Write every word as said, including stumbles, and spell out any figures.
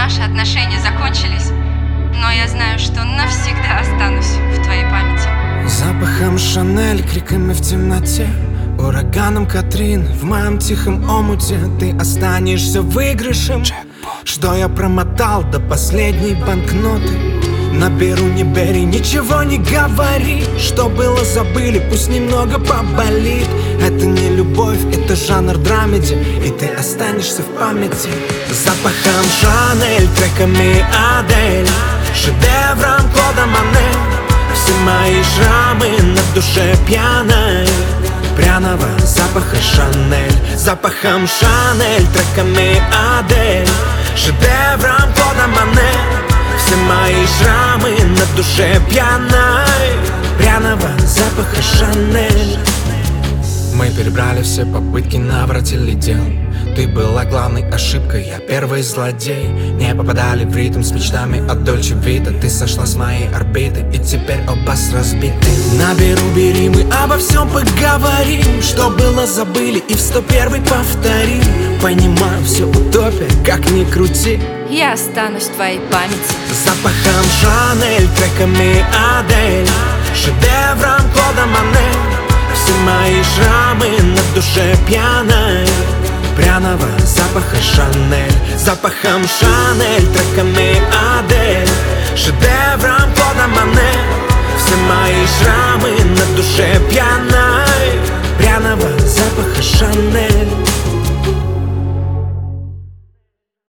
наши отношения закончились, но я знаю, что навсегда останусь в твоей памяти. Запахом Шанель, криками в темноте, ураганом Катрин в моем тихом омуте. Ты останешься выигрышем, что я промотал до последней банкноты. Наберу, не бери, ничего не говори. Что было, забыли, пусть немного поболит. Это не любовь, это жанр драмеди, и ты останешься в памяти. Запахом Шанель, треками Адель, шедевром Клода Моне. Все мои шрамы на душе пьяной пряного запаха Шанель. Запахом Шанель, треками Адель, шедевром Клода Моне. Все мои шрамы на душе пьяной пряного запаха Шанель. Мы перебрали все попытки, наворотили дел. Ты была главной ошибкой, я первый злодей. Не попадали в ритм с мечтами от Дольче Вита. Ты сошла с моей орбиты, и теперь оба разбиты. Наберу, бери, мы обо всем поговорим. Что было, забыли, и в сто первый повторим. Понимаю, все утопия, как ни крути, Я останусь в твоей памяти. Запахом Шанель, треками Адель, шедевром Клода Моне. Все мои шрамы на душе пьяной пряного запаха Шанель. Запахом Шанель, треками Адель, шедевром Клода Моне. Все мои шрамы на душе пьяной